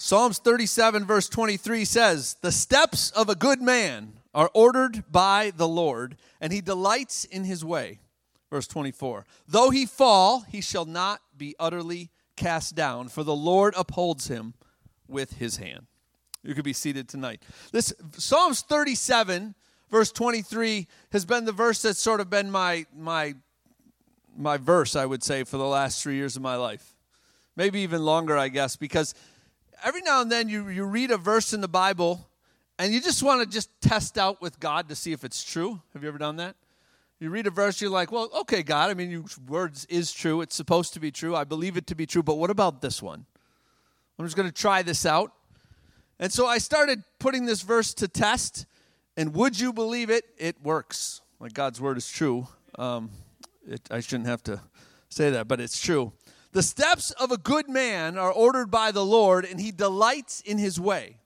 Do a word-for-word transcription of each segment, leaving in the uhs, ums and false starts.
Psalms thirty-seven, verse twenty-three says, "The steps of a good man are ordered by the Lord, and he delights in his way." Verse twenty-four, "Though he fall, he shall not be utterly cast down, for the Lord upholds him with his hand." You could be seated tonight. This Psalms thirty-seven, verse twenty-three, has been the verse that's sort of been my my my verse, I would say, for the last three years of my life. Maybe even longer, I guess, because every now and then you, you read a verse in the Bible and you just want to just test out with God to see if it's true. Have you ever done that? You read a verse, you're like, well, okay, God, I mean, your words is true. It's supposed to be true. I believe it to be true. But what about this one? I'm just going to try this out. And so I started putting this verse to test, and would you believe it? It works. Like God's word is true. Um, it, I shouldn't have to say that, but it's true. "The steps of a good man are ordered by the Lord, and he delights in his way."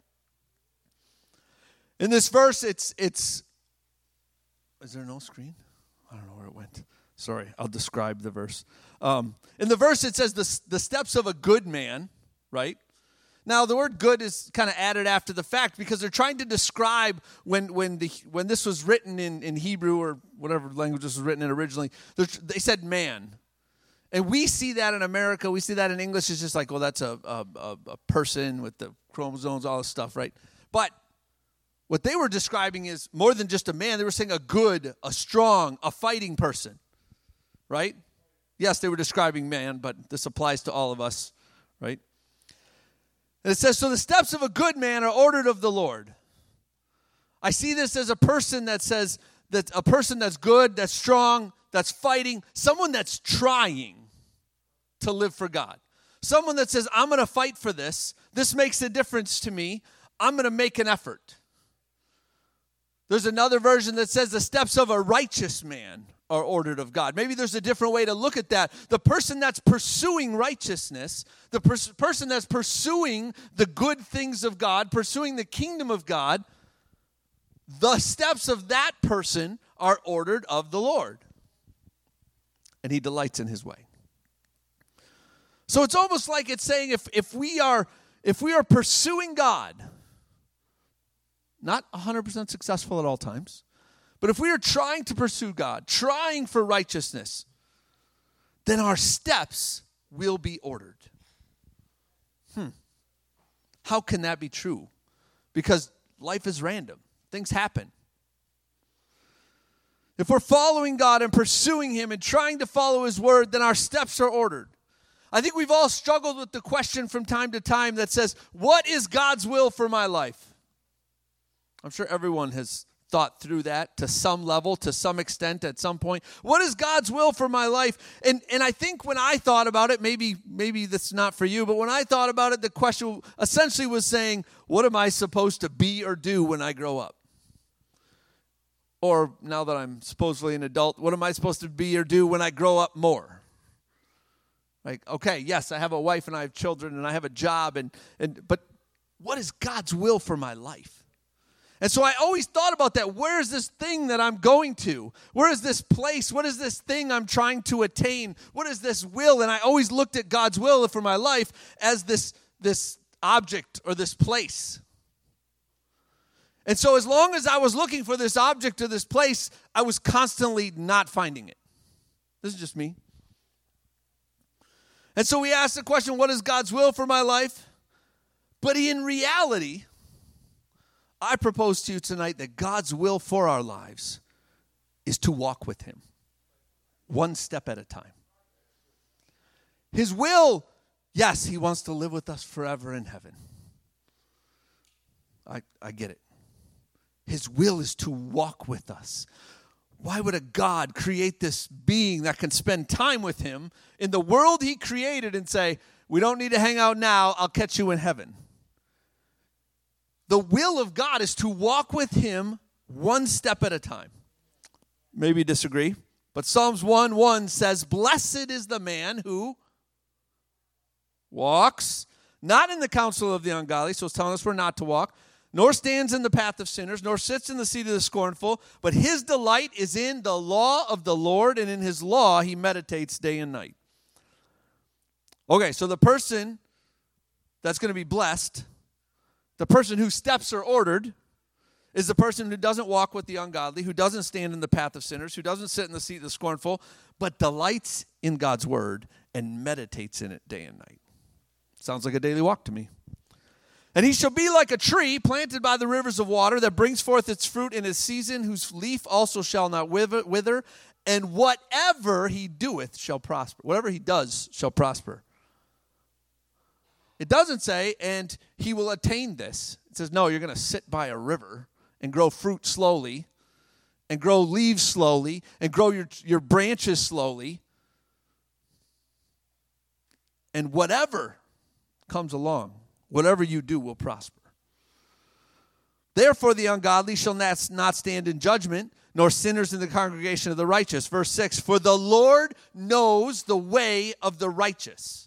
In this verse, it's, it's, is there no screen? I don't know where it went. Sorry, I'll describe the verse. Um, in the verse, it says the, the steps of a good man, right? Now, the word good is kind of added after the fact because they're trying to describe when when the when this was written in, in Hebrew or whatever language this was written in originally, they said man. And we see that in America. We see that in English. It's just like, well, that's a, a, a person with the chromosomes, all this stuff, right? But what they were describing is more than just a man. They were saying a good, a strong, a fighting person, right? Yes, they were describing man, but this applies to all of us, right? And it says, "So the steps of a good man are ordered of the Lord." I see this as a person that says, that a person that's good, that's strong, that's fighting, someone that's trying to live for God. Someone that says, I'm going to fight for this. This makes a difference to me. I'm going to make an effort. There's another version that says the steps of a righteous man are ordered of God. Maybe there's a different way to look at that. The person that's pursuing righteousness, the pers- person that's pursuing the good things of God, pursuing the kingdom of God, the steps of that person are ordered of the Lord. And he delights in his way. So it's almost like it's saying if, if we are if we are pursuing God, not one hundred percent successful at all times, but if we are trying to pursue God, trying for righteousness, then our steps will be ordered. Hmm. How can that be true? Because life is random. Things happen. If we're following God and pursuing him and trying to follow his word, then our steps are ordered. I think we've all struggled with the question from time to time that says, what is God's will for my life? I'm sure everyone has thought through that to some level, to some extent, at some point. What is God's will for my life? And and I think when I thought about it, maybe maybe that's not for you, but when I thought about it, the question essentially was saying, what am I supposed to be or do when I grow up? Or now that I'm supposedly an adult, what am I supposed to be or do when I grow up more? Like, okay, yes, I have a wife and I have children and I have a job, and and but what is God's will for my life? And so I always thought about that. Where is this thing that I'm going to? Where is this place? What is this thing I'm trying to attain? What is this will? And I always looked at God's will for my life as this, this object or this place. And so as long as I was looking for this object or this place, I was constantly not finding it. This is just me. And so we asked the question, what is God's will for my life? But in reality, I propose to you tonight that God's will for our lives is to walk with him, one step at a time. His will, yes, he wants to live with us forever in heaven. I, I get it. His will is to walk with us. Why would a God create this being that can spend time with him in the world he created and say, we don't need to hang out now, I'll catch you in heaven? The will of God is to walk with him one step at a time. Maybe you disagree, but Psalms one one says, blessed is the man who walks, not in the counsel of the ungodly, so it's telling us we're not to walk, nor stands in the path of sinners, nor sits in the seat of the scornful, but his delight is in the law of the Lord, and in his law he meditates day and night. Okay, so the person that's going to be blessed The person whose steps are ordered is the person who doesn't walk with the ungodly, who doesn't stand in the path of sinners, who doesn't sit in the seat of the scornful, but delights in God's word and meditates in it day and night. Sounds like a daily walk to me. And he shall be like a tree planted by the rivers of water that brings forth its fruit in its season, whose leaf also shall not wither, and whatever he doeth shall prosper. Whatever he does shall prosper. It doesn't say, and he will attain this. It says, no, you're going to sit by a river and grow fruit slowly, and grow leaves slowly, and grow your, your branches slowly. And whatever comes along, whatever you do will prosper. Therefore the ungodly shall not, not stand in judgment, nor sinners in the congregation of the righteous. Verse six, for the Lord knows the way of the righteous.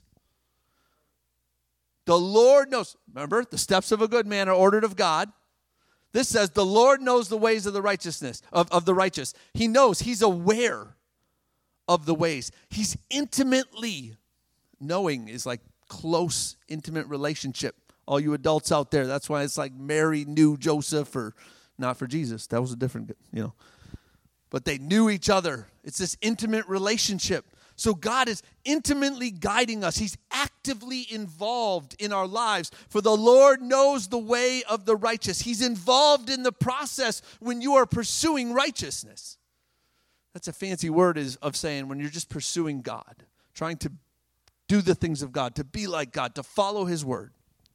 The Lord knows. Remember, the steps of a good man are ordered of God. This says the Lord knows the ways of the righteousness, of, of the righteous. He knows, he's aware of the ways. He's intimately knowing is like close, intimate relationship. All you adults out there, that's why it's like Mary knew Joseph, or not for Jesus. That was a different, you know. But they knew each other. It's this intimate relationship. So God is intimately guiding us. He's actively involved in our lives. For the Lord knows the way of the righteous. He's involved in the process when you are pursuing righteousness. That's a fancy word is of saying when you're just pursuing God, trying to do the things of God, to be like God, to follow his word.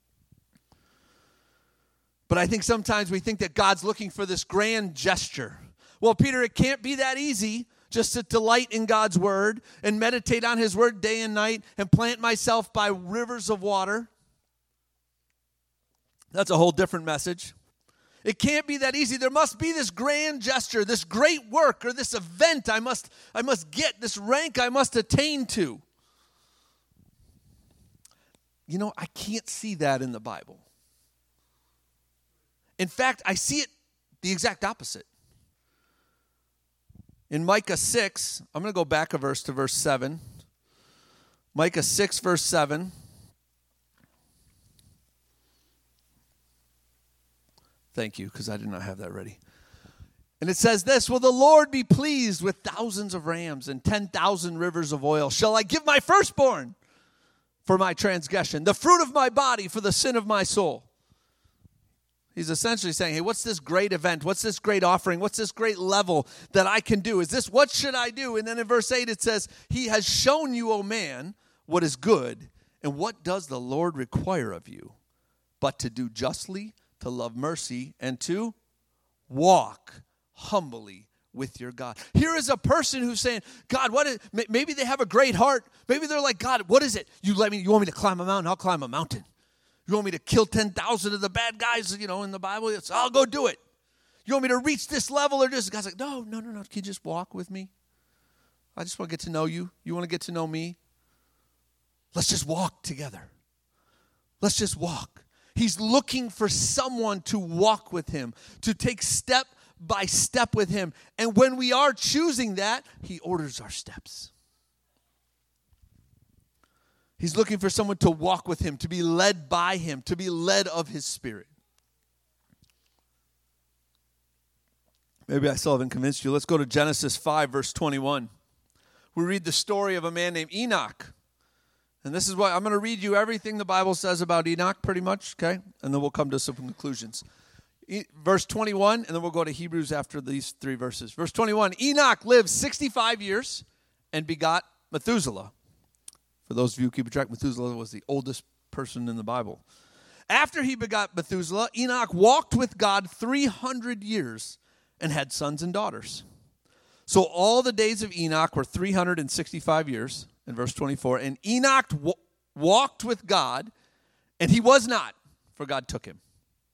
But I think sometimes we think that God's looking for this grand gesture. Well, Peter, it can't be that easy just to delight in God's word and meditate on his word day and night and plant myself by rivers of water. That's a whole different message. It can't be that easy. There must be this grand gesture, this great work, or this event I must, I must get, this rank I must attain to. You know, I can't see that in the Bible. In fact, I see it the exact opposite. In Micah six, I'm going to go back a verse to verse seven. Micah six, verse seven. Thank you, because I did not have that ready. And it says this, will the Lord be pleased with thousands of rams and ten thousand rivers of oil? Shall I give my firstborn for my transgression, the fruit of my body for the sin of my soul? He's essentially saying, hey, what's this great event? What's this great offering? What's this great level that I can do? Is this, what should I do? And then in verse eight it says, he has shown you, O man, what is good. And what does the Lord require of you? But to do justly, to love mercy, and to walk humbly with your God. Here is a person who's saying, God, what is, maybe they have a great heart. Maybe they're like, God, what is it? You let me, you want me to climb a mountain? I'll climb a mountain. You want me to kill ten thousand of the bad guys, you know, in the Bible? It's, I'll go do it. You want me to reach this level or this? God's like, no, no, no, no. Can you just walk with me? I just want to get to know you. You want to get to know me? Let's just walk together. Let's just walk. He's looking for someone to walk with him, to take step by step with him. And when we are choosing that, he orders our steps. He's looking for someone to walk with him, to be led by him, to be led of his spirit. Maybe I still haven't convinced you. Let's go to Genesis five, verse twenty-one. We read the story of a man named Enoch. And this is what, I'm going to read you everything the Bible says about Enoch pretty much, okay? And then we'll come to some conclusions. E- verse twenty-one, and then we'll go to Hebrews after these three verses. Verse twenty-one, Enoch lived sixty-five years and begot Methuselah. For those of you who keep track, Methuselah was the oldest person in the Bible. After he begot Methuselah, Enoch walked with God three hundred years and had sons and daughters. So all the days of Enoch were three hundred sixty-five years, in verse twenty-four. And Enoch w- walked with God, and he was not, for God took him.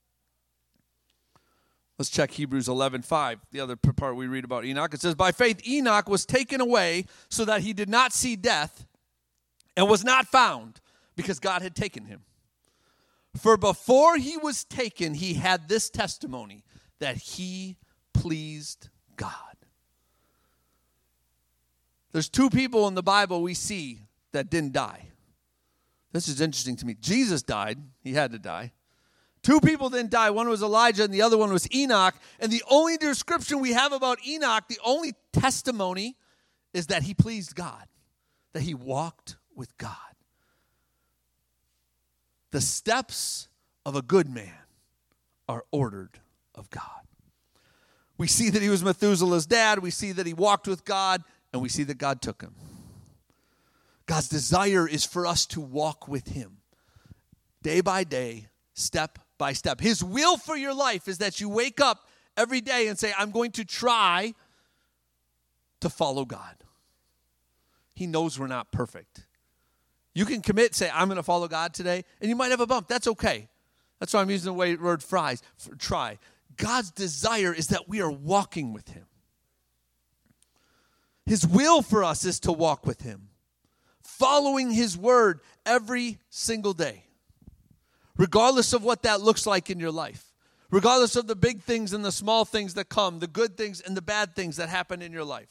Let's check Hebrews eleven five, the other part we read about Enoch. It says, by faith Enoch was taken away so that he did not see death, and was not found, because God had taken him. For before he was taken, he had this testimony, that he pleased God. There's two people in the Bible we see that didn't die. This is interesting to me. Jesus died. He had to die. Two people didn't die. One was Elijah and the other one was Enoch. And the only description we have about Enoch, the only testimony, is that he pleased God, that he walked with God. The steps of a good man are ordered of God. We see that he was Methuselah's dad. We see that he walked with God. And we see that God took him. God's desire is for us to walk with him day by day, step by step. His will for your life is that you wake up every day and say, I'm going to try to follow God. He knows we're not perfect. You can commit, say, I'm going to follow God today, and you might have a bump. That's okay. That's why I'm using the word fries, for try. God's desire is that we are walking with him. His will for us is to walk with him, following his word every single day, regardless of what that looks like in your life, regardless of the big things and the small things that come, the good things and the bad things that happen in your life.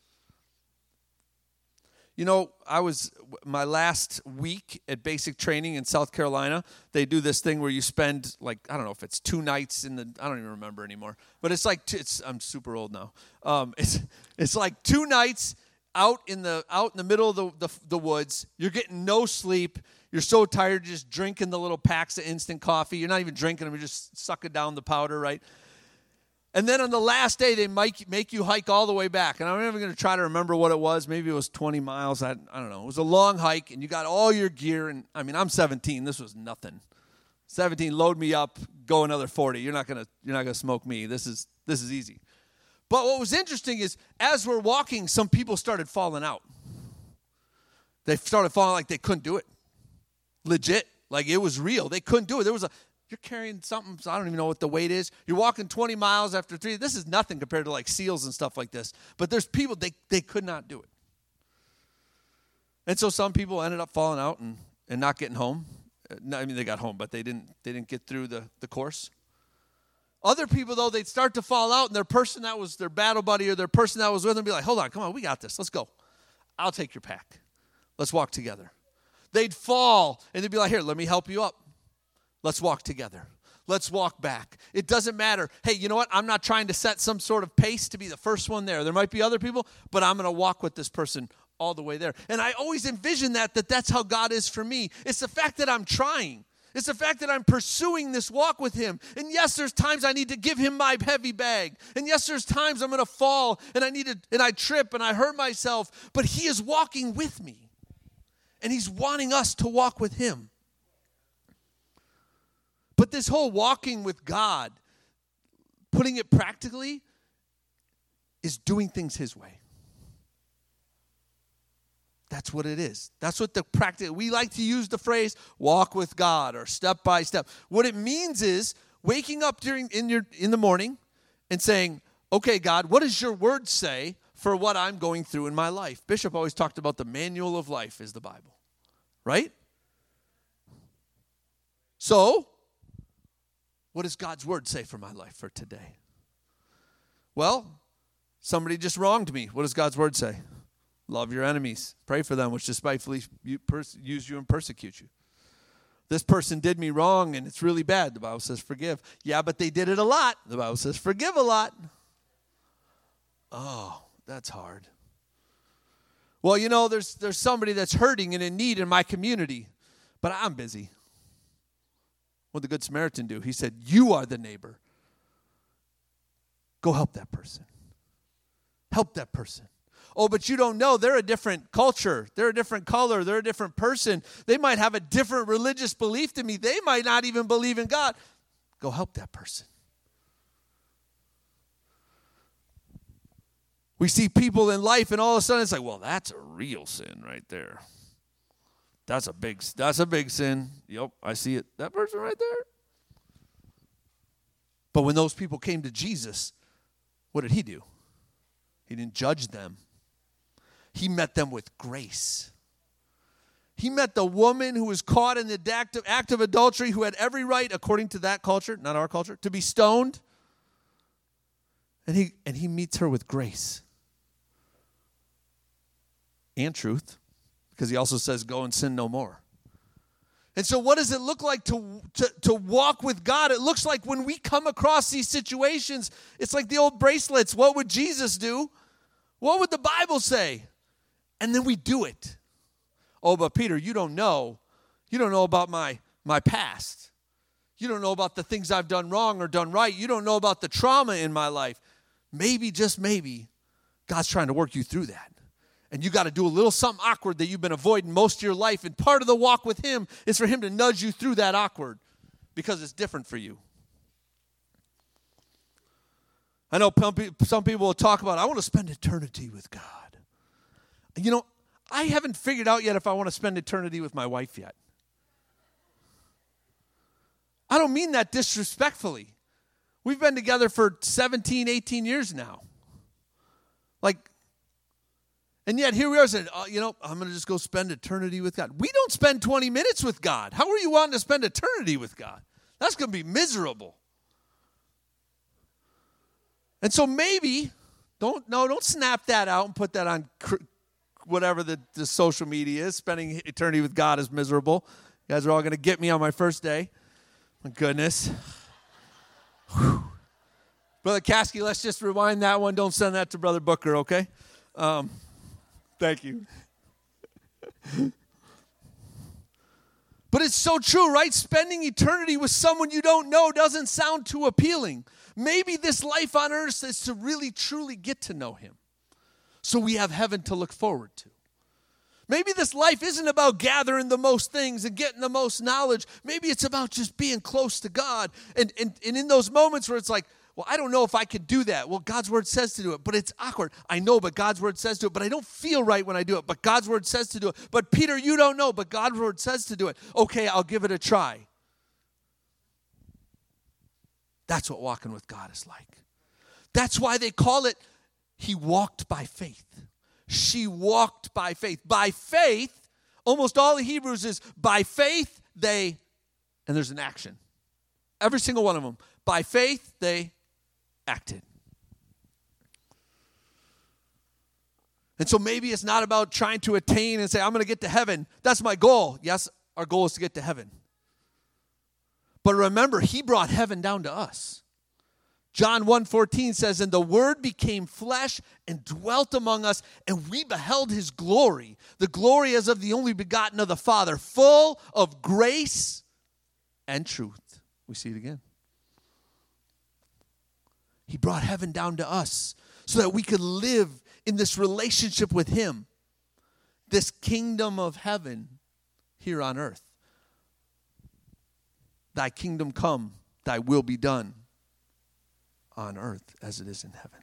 You know, I was, my last week at basic training in South Carolina, they do this thing where you spend, like, I don't know if it's two nights in the, I don't even remember anymore, but it's like, it's, I'm super old now. Um, it's it's like two nights out in the out in the middle of the, the, the woods. You're getting no sleep. You're so tired, you're just drinking the little packs of instant coffee. You're not even drinking them, you're just sucking down the powder, right? And then on the last day, they make, make you hike all the way back. And I'm never going to try to remember what it was. Maybe it was twenty miles. I, I don't know. It was a long hike, and you got all your gear. And I mean, I'm seventeen. This was nothing. seventeen, load me up, go another forty. You're not going to you're not going to smoke me. This is this is easy. But what was interesting is, as we're walking, some people started falling out. They started falling like they couldn't do it. Legit. Like it was real. They couldn't do it. There was a... You're carrying something, so I don't even know what the weight is. You're walking twenty miles after three. This is nothing compared to like SEALs and stuff like this. But there's people, they, they could not do it. And so some people ended up falling out and, and not getting home. I mean, they got home, but they didn't they didn't get through the, the course. Other people, though, they'd start to fall out, and their person that was their battle buddy or their person that was with them would be like, hold on, come on, we got this. Let's go. I'll take your pack. Let's walk together. They'd fall, and they'd be like, here, let me help you up. Let's walk together. Let's walk back. It doesn't matter. Hey, you know what? I'm not trying to set some sort of pace to be the first one there. There might be other people, but I'm going to walk with this person all the way there. And I always envision that, that that's how God is for me. It's the fact that I'm trying. It's the fact that I'm pursuing this walk with him. And yes, there's times I need to give him my heavy bag. And yes, there's times I'm going to fall and I need to, and I trip and I hurt myself. But he is walking with me. And he's wanting us to walk with him. But this whole walking with God, putting it practically, is doing things his way. That's what it is. That's what the practice, we like to use the phrase walk with God or step by step. What it means is waking up during in your in the morning and saying, okay, God, what does your word say for what I'm going through in my life? Bishop always talked about the manual of life is the Bible, right? So, what does God's word say for my life for today? Well, somebody just wronged me. What does God's word say? Love your enemies. Pray for them, which despitefully use you and persecute you. This person did me wrong, and it's really bad. The Bible says forgive. Yeah, but they did it a lot. The Bible says forgive a lot. Oh, that's hard. Well, you know, there's there's somebody that's hurting and in need in my community, but I'm busy. What did the Good Samaritan do? He said, you are the neighbor. Go help that person. Help that person. Oh, but you don't know. They're a different culture. They're a different color. They're a different person. They might have a different religious belief than me. They might not even believe in God. Go help that person. We see people in life, and all of a sudden it's like, well, that's a real sin right there. That's a big, that's a big sin. Yep, I see it. That person right there. But when those people came to Jesus, what did he do? He didn't judge them. He met them with grace. He met the woman who was caught in the act of, act of adultery, who had every right, according to that culture, not our culture, to be stoned. And he, and he meets her with grace and truth, because he also says, go and sin no more. And so what does it look like to, to, to walk with God? It looks like when we come across these situations, it's like the old bracelets. What would Jesus do? What would the Bible say? And then we do it. Oh, but Peter, you don't know. You don't know about my, my past. You don't know about the things I've done wrong or done right. You don't know about the trauma in my life. Maybe, just maybe, God's trying to work you through that. And you got to do a little something awkward that you've been avoiding most of your life. And part of the walk with him is for him to nudge you through that awkward because it's different for you. I know some people will talk about, I want to spend eternity with God. You know, I haven't figured out yet if I want to spend eternity with my wife yet. I don't mean that disrespectfully. We've been together for seventeen, eighteen years now. Like, and yet here we are saying, oh, you know, I'm going to just go spend eternity with God. We don't spend twenty minutes with God. How are you wanting to spend eternity with God? That's going to be miserable. And so maybe, don't, no, don't snap that out and put that on whatever the, the social media is. Spending eternity with God is miserable. You guys are all going to get me on my first day. My goodness. Whew. Brother Caskey, let's just rewind that one. Don't send that to Brother Booker, okay? Um, thank you. But it's so true, right? Spending eternity with someone you don't know doesn't sound too appealing. Maybe this life on earth is to really, truly get to know him. So we have heaven to look forward to. Maybe this life isn't about gathering the most things and getting the most knowledge. Maybe it's about just being close to God. And, and, and in those moments where it's like, well, I don't know if I could do that. Well, God's word says to do it, but it's awkward. I know, but God's word says to do it, but I don't feel right when I do it, but God's word says to do it. But Peter, you don't know, but God's word says to do it. Okay, I'll give it a try. That's what walking with God is like. That's why they call it, he walked by faith. She walked by faith. By faith, almost all the Hebrews is by faith they, and there's an action. Every single one of them. By faith they acted. And so maybe it's not about trying to attain and say, I'm going to get to heaven. That's my goal. Yes, our goal is to get to heaven. But remember, he brought heaven down to us. John one fourteen says, and the word became flesh and dwelt among us, and we beheld his glory. The glory as of the only begotten of the Father, full of grace and truth. We see it again. He brought heaven down to us so that we could live in this relationship with him. This kingdom of heaven here on earth. Thy kingdom come, thy will be done on earth as it is in heaven.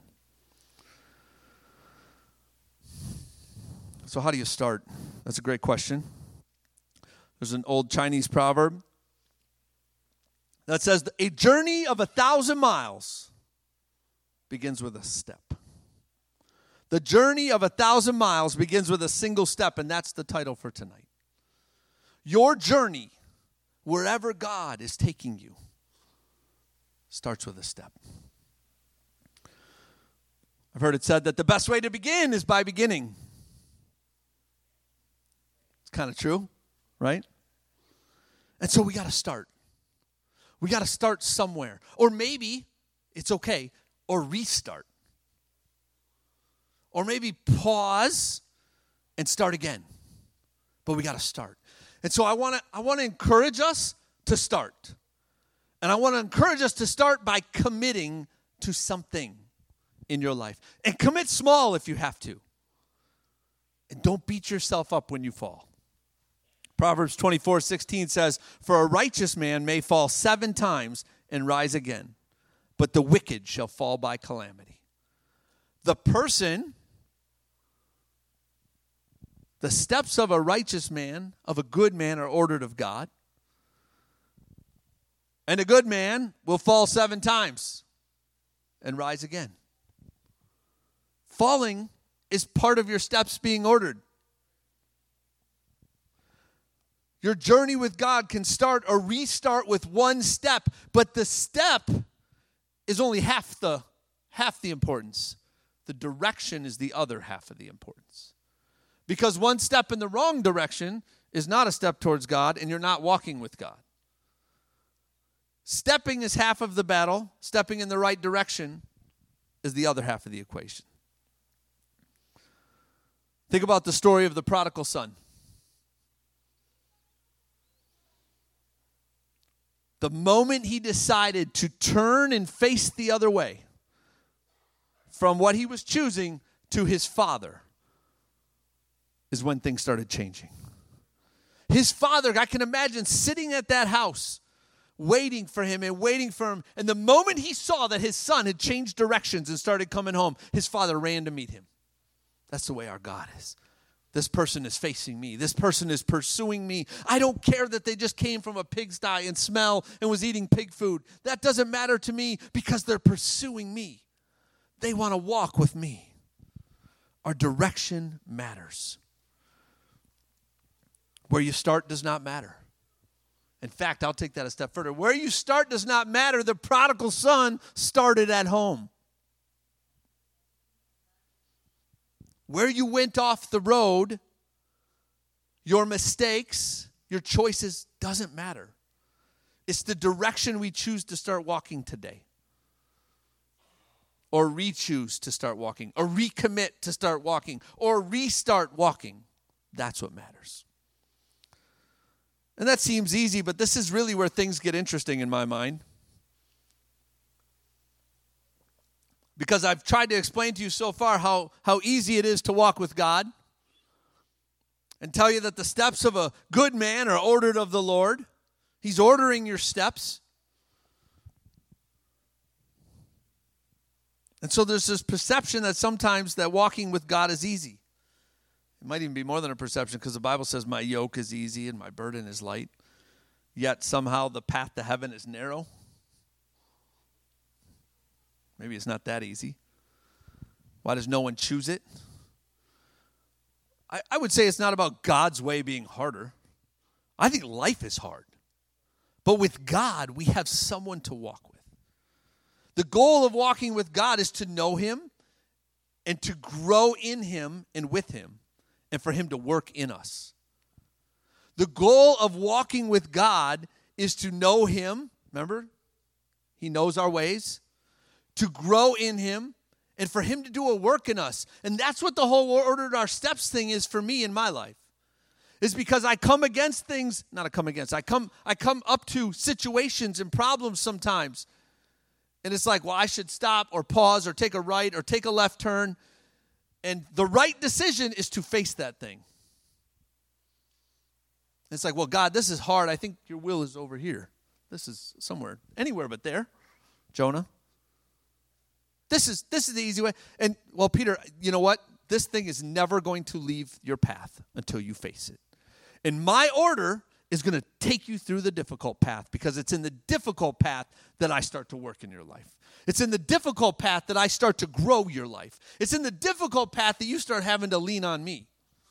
So how do you start? That's a great question. There's an old Chinese proverb that says, a journey of a thousand miles begins with a step. The journey of a thousand miles begins with a single step, and that's the title for tonight. Your journey, wherever God is taking you, starts with a step. I've heard it said that the best way to begin is by beginning. It's kind of true, right? And so we got to start. We got to start somewhere. Or maybe, it's okay, or restart. Or maybe pause and start again. But we got to start. And so I want to I want to encourage us to start. And I want to encourage us to start by committing to something in your life. And commit small if you have to. And don't beat yourself up when you fall. Proverbs twenty-four sixteen says, for a righteous man may fall seven times and rise again, but the wicked shall fall by calamity. The person, the steps of a righteous man, of a good man, are ordered of God. And a good man will fall seven times and rise again. Falling is part of your steps being ordered. Your journey with God can start or restart with one step, but the step is only half the half the importance. The direction is the other half of the importance. Because one step in the wrong direction is not a step towards God, and you're not walking with God. Stepping is half of the battle. Stepping in the right direction is the other half of the equation. Think about the story of the prodigal son. The moment he decided to turn and face the other way from what he was choosing to his father is when things started changing. His father, I can imagine sitting at that house waiting for him and waiting for him. And the moment he saw that his son had changed directions and started coming home, his father ran to meet him. That's the way our God is. This person is facing me. This person is pursuing me. I don't care that they just came from a pigsty and smell and was eating pig food. That doesn't matter to me because they're pursuing me. They want to walk with me. Our direction matters. Where you start does not matter. In fact, I'll take that a step further. Where you start does not matter. The prodigal son started at home. Where you went off the road, your mistakes, your choices doesn't matter. It's the direction we choose to start walking today. Or re-choose to start walking. Or recommit to start walking. Or restart walking. That's what matters. And that seems easy, but this is really where things get interesting in my mind. Because I've tried to explain to you so far how, how easy it is to walk with God and tell you that the steps of a good man are ordered of the Lord. He's ordering your steps. And so there's this perception that sometimes that walking with God is easy. It might even be more than a perception because the Bible says my yoke is easy and my burden is light. Yet somehow the path to heaven is narrow. Maybe it's not that easy. Why does no one choose it? I, I would say it's not about God's way being harder. I think life is hard. But with God, we have someone to walk with. The goal of walking with God is to know Him and to grow in Him and with Him and for Him to work in us. The goal of walking with God is to know Him. Remember? He knows our ways. To grow in Him, and for Him to do a work in us. And that's what the whole ordered our steps thing is for me in my life. Is because I come against things, not I come against, I come, I come up to situations and problems sometimes. And it's like, well, I should stop or pause or take a right or take a left turn. And the right decision is to face that thing. It's like, well, God, this is hard. I think your will is over here. This is somewhere, anywhere but there, Jonah. This is this is the easy way. And, well, Peter, you know what? This thing is never going to leave your path until you face it. And my order is going to take you through the difficult path because it's in the difficult path that I start to work in your life. It's in the difficult path that I start to grow your life. It's in the difficult path that you start having to lean on me.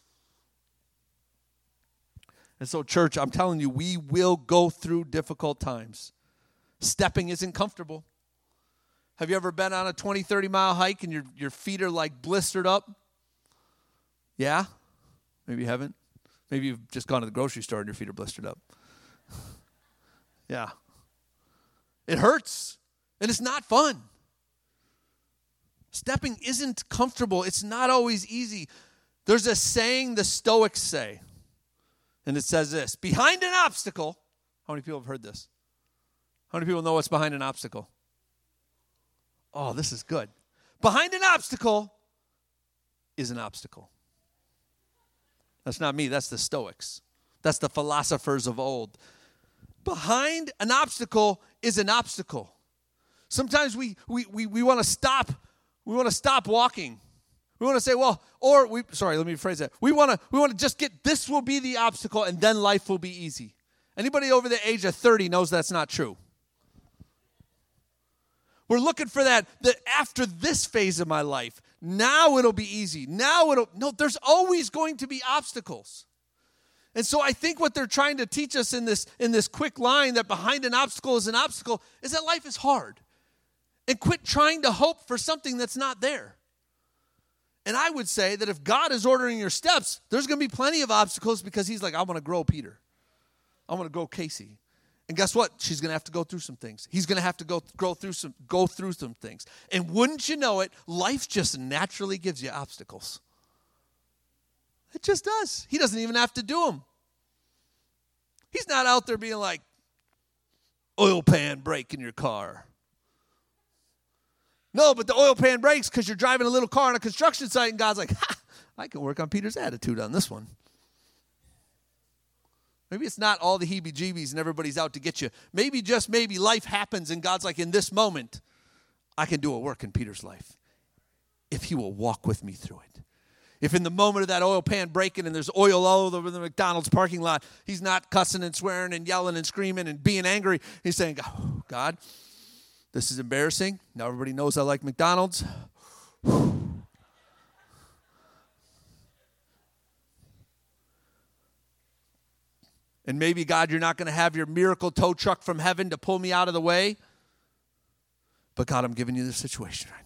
And so, church, I'm telling you, we will go through difficult times. Stepping isn't comfortable. Have you ever been on a twenty, thirty mile hike and your, your feet are like blistered up? Yeah? Maybe you haven't. Maybe you've just gone to the grocery store and your feet are blistered up. Yeah. It hurts, and it's not fun. Stepping isn't comfortable. It's not always easy. There's a saying the Stoics say, and it says this: behind an obstacle, how many people have heard this? How many people know what's behind an obstacle? Oh, this is good. Behind an obstacle is an obstacle. That's not me. That's the Stoics. That's the philosophers of old. Behind an obstacle is an obstacle. Sometimes we we we, we want to stop. We want to stop walking. We want to say, well, or we sorry, let me rephrase that. We want to we want to just get this will be the obstacle and then life will be easy. Anybody over the age of thirty knows that's not true. We're looking for that, that after this phase of my life, now it'll be easy. Now it'll, no, there's always going to be obstacles. And so I think what they're trying to teach us in this, in this quick line that behind an obstacle is an obstacle is that life is hard. And quit trying to hope for something that's not there. And I would say that if God is ordering your steps, there's going to be plenty of obstacles because he's like, I want to grow Peter. I want to grow Casey. And guess what? She's going to have to go through some things. He's going to have to go, go, through some, go through some things. And wouldn't you know it, life just naturally gives you obstacles. It just does. He doesn't even have to do them. He's not out there being like, oil pan break in your car. No, but the oil pan breaks because you're driving a little car on a construction site, and God's like, ha, I can work on Peter's attitude on this one. Maybe it's not all the heebie-jeebies and everybody's out to get you. Maybe just maybe life happens, and God's like, in this moment, I can do a work in Peter's life if he will walk with me through it. If in the moment of that oil pan breaking and there's oil all over the McDonald's parking lot, he's not cussing and swearing and yelling and screaming and being angry. He's saying, oh, God, this is embarrassing. Now everybody knows I like McDonald's. And maybe, God, you're not going to have your miracle tow truck from heaven to pull me out of the way. But, God, I'm giving you the situation right now.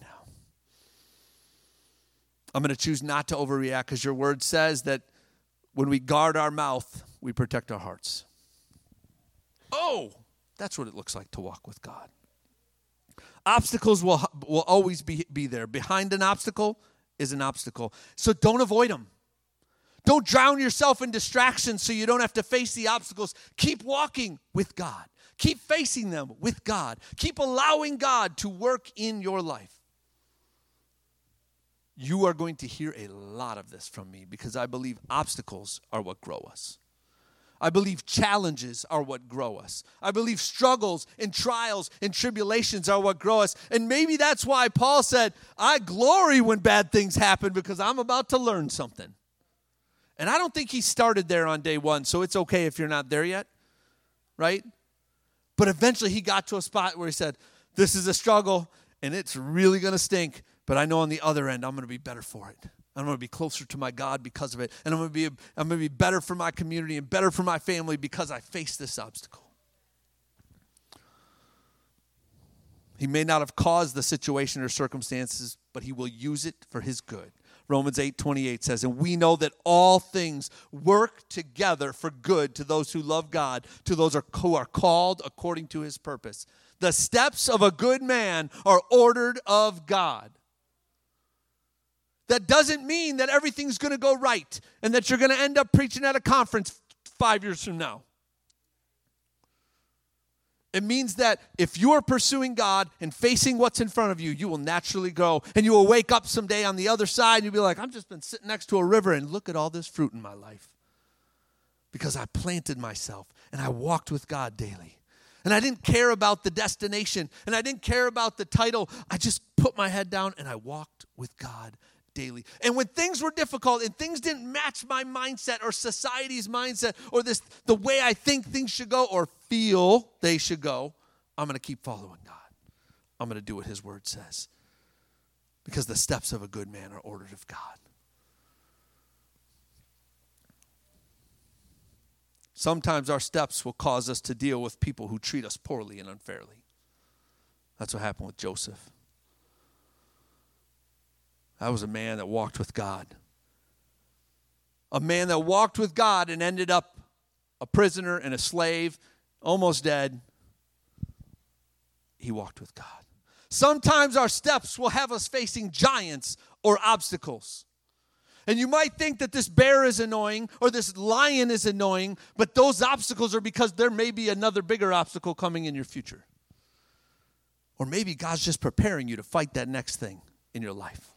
I'm going to choose not to overreact because your word says that when we guard our mouth, we protect our hearts. Oh, that's what it looks like to walk with God. Obstacles will, will always be, be there. Behind an obstacle is an obstacle. So don't avoid them. Don't drown yourself in distractions so you don't have to face the obstacles. Keep walking with God. Keep facing them with God. Keep allowing God to work in your life. You are going to hear a lot of this from me because I believe obstacles are what grow us. I believe challenges are what grow us. I believe struggles and trials and tribulations are what grow us. And maybe that's why Paul said, I glory when bad things happen because I'm about to learn something. And I don't think he started there on day one, so it's okay if you're not there yet, right? But eventually he got to a spot where he said, this is a struggle, and it's really going to stink, but I know on the other end I'm going to be better for it. I'm going to be closer to my God because of it, and I'm going to be I'm going to be better for my community and better for my family because I faced this obstacle. He may not have caused the situation or circumstances, but he will use it for his good. Romans eight twenty-eight says, and we know that all things work together for good to those who love God, to those who are called according to his purpose. The steps of a good man are ordered of God. That doesn't mean that everything's going to go right and that you're going to end up preaching at a conference five years from now. It means that if you are pursuing God and facing what's in front of you, you will naturally grow. And you will wake up someday on the other side and you'll be like, I've just been sitting next to a river and look at all this fruit in my life. Because I planted myself and I walked with God daily. And I didn't care about the destination and I didn't care about the title. I just put my head down and I walked with God daily. And when things were difficult and things didn't match my mindset or society's mindset or this the way I think things should go or feel they should go, I'm going to keep following God. I'm going to do what his word says. Because the steps of a good man are ordered of God. Sometimes our steps will cause us to deal with people who treat us poorly and unfairly. That's what happened with Joseph. That was a man that walked with God. A man that walked with God and ended up a prisoner and a slave, almost dead. He walked with God. Sometimes our steps will have us facing giants or obstacles. And you might think that this bear is annoying or this lion is annoying, but those obstacles are because there may be another bigger obstacle coming in your future. Or maybe God's just preparing you to fight that next thing in your life.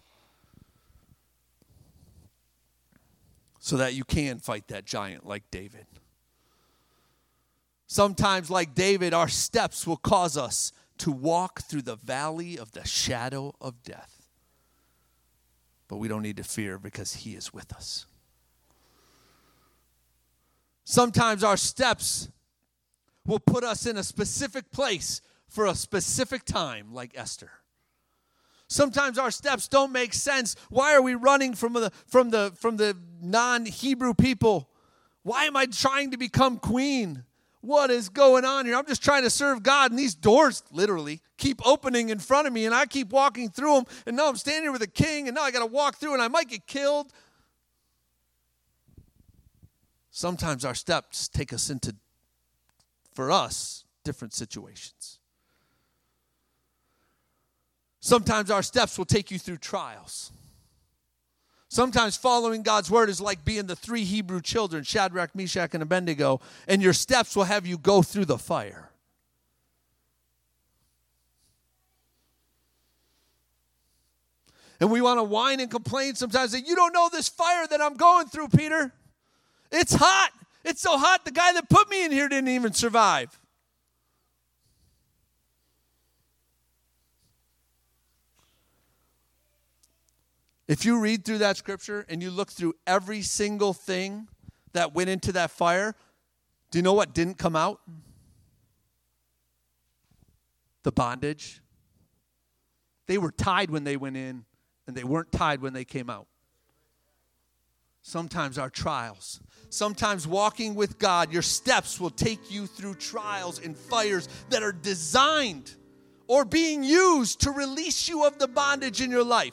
So that you can fight that giant like David. Sometimes, like David, our steps will cause us to walk through the valley of the shadow of death. But we don't need to fear because he is with us. Sometimes our steps will put us in a specific place for a specific time, like Esther. Sometimes our steps don't make sense. Why are we running from the from the from the non-Hebrew people? Why am I trying to become queen? What is going on here? I'm just trying to serve God, and these doors literally keep opening in front of me, and I keep walking through them, and now I'm standing here with a king, and now I got to walk through, and I might get killed. Sometimes our steps take us into, for us, different situations. Sometimes our steps will take you through trials. Sometimes following God's word is like being the three Hebrew children, Shadrach, Meshach, and Abednego, and your steps will have you go through the fire. And we want to whine and complain sometimes that you don't know this fire that I'm going through, Peter. It's hot. It's so hot, the guy that put me in here didn't even survive. If you read through that scripture and you look through every single thing that went into that fire, do you know what didn't come out? The bondage. They were tied when they went in, and they weren't tied when they came out. Sometimes our trials, sometimes walking with God, your steps will take you through trials and fires that are designed or being used to release you of the bondage in your life.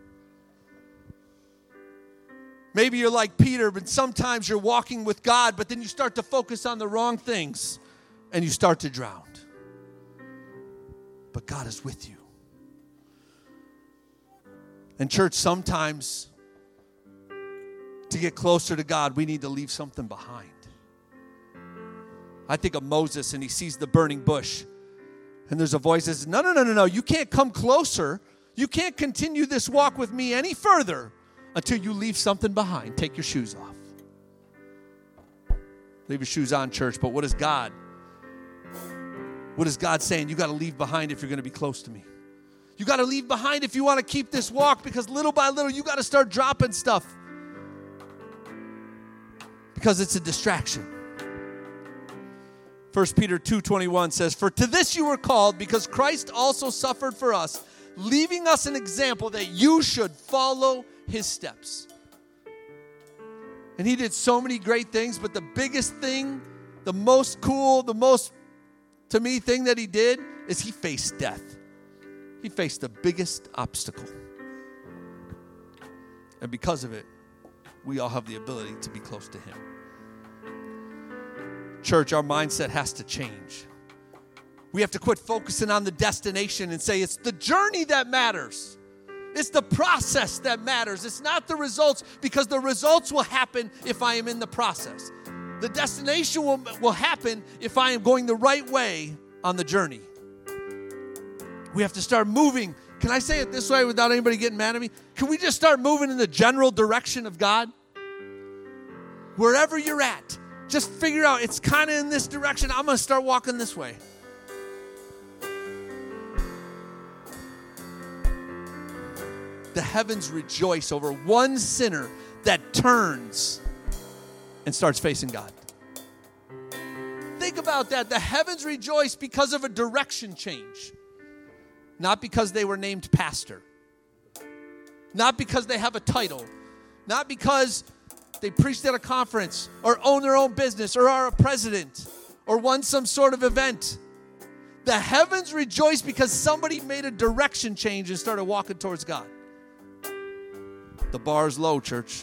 Maybe you're like Peter, but sometimes you're walking with God, but then you start to focus on the wrong things, and you start to drown. But God is with you. And church, sometimes to get closer to God, we need to leave something behind. I think of Moses, and he sees the burning bush, and there's a voice that says, no, no, no, no, no, you can't come closer. You can't continue this walk with me any further until you leave something behind. Take your shoes off. Leave your shoes on, church. But what is God? What is God saying? You got to leave behind if you're going to be close to me. You got to leave behind if you want to keep this walk, because little by little you got to start dropping stuff, because it's a distraction. First Peter two twenty-one says, for to this you were called, because Christ also suffered for us, leaving us an example that you should follow his steps. And he did so many great things, but the biggest thing, the most cool, the most, to me, thing that he did is he faced death. He faced the biggest obstacle. And because of it, we all have the ability to be close to him. Church, our mindset has to change. We have to quit focusing on the destination and say it's the journey that matters. It's the process that matters. It's not the results, because the results will happen if I am in the process. The destination will, will happen if I am going the right way on the journey. We have to start moving. Can I say it this way without anybody getting mad at me? Can we just start moving in the general direction of God? Wherever you're at, just figure out it's kind of in this direction. I'm going to start walking this way. The heavens rejoice over one sinner that turns and starts facing God. Think about that. The heavens rejoice because of a direction change. Not because they were named pastor. Not because they have a title. Not because they preached at a conference or own their own business or are a president or won some sort of event. The heavens rejoice because somebody made a direction change and started walking towards God. The bar is low, church.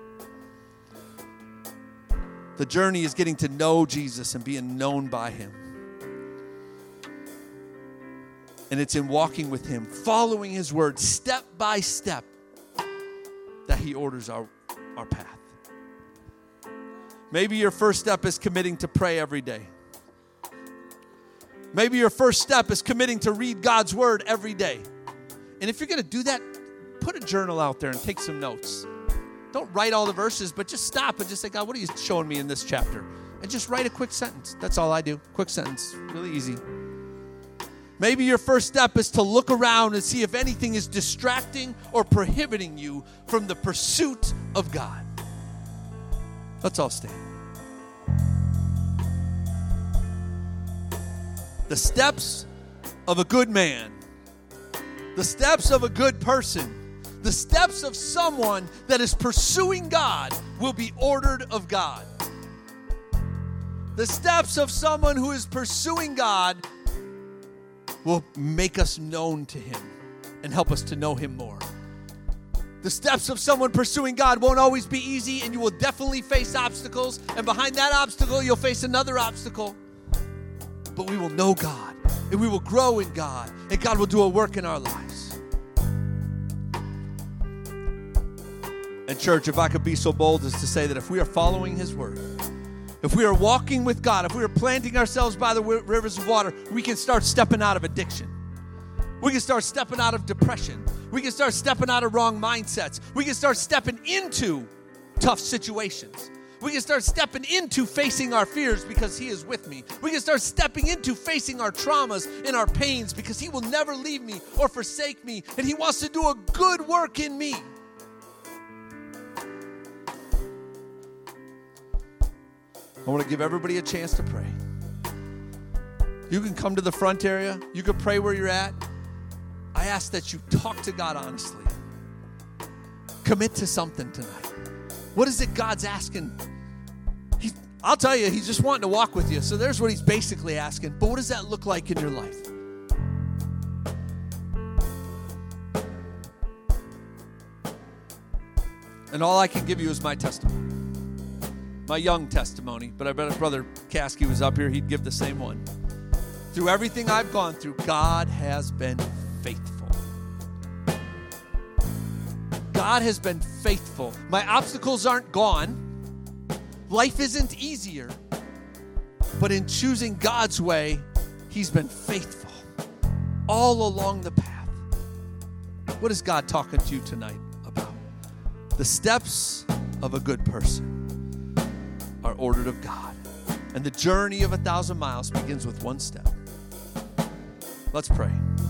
The journey is getting to know Jesus and being known by him. And it's in walking with him, following his word, step by step, that he orders our, our path. Maybe your first step is committing to pray every day. Maybe your first step is committing to read God's word every day. And if you're going to do that, put a journal out there and take some notes. Don't write all the verses, but just stop and just say, God, what are you showing me in this chapter? And just write a quick sentence. That's all I do. Quick sentence. Really easy. Maybe your first step is to look around and see if anything is distracting or prohibiting you from the pursuit of God. Let's all stand. The steps of a good man, the steps of a good person, the steps of someone that is pursuing God will be ordered of God. The steps of someone who is pursuing God will make us known to him and help us to know him more. The steps of someone pursuing God won't always be easy, and you will definitely face obstacles, and behind that obstacle, you'll face another obstacle. But we will know God, and we will grow in God, and God will do a work in our lives. And church, if I could be so bold as to say that if we are following his word, if we are walking with God, if we are planting ourselves by the rivers of water, we can start stepping out of addiction. We can start stepping out of depression. We can start stepping out of wrong mindsets. We can start stepping into tough situations. We can start stepping into facing our fears because he is with me. We can start stepping into facing our traumas and our pains because he will never leave me or forsake me, and he wants to do a good work in me. I want to give everybody a chance to pray. You can come to the front area. You can pray where you're at. I ask that you talk to God honestly. Commit to something tonight. What is it God's asking? He, I'll tell you, he's just wanting to walk with you. So there's what he's basically asking. But what does that look like in your life? And all I can give you is my testimony. My young testimony. But I bet if Brother Caskey was up here, he'd give the same one. Through everything I've gone through, God has been faithful. God has been faithful. My obstacles aren't gone. Life isn't easier. But in choosing God's way, he's been faithful all along the path. What is God talking to you tonight about? The steps of a good person are ordered of God. And the journey of a thousand miles begins with one step. Let's pray.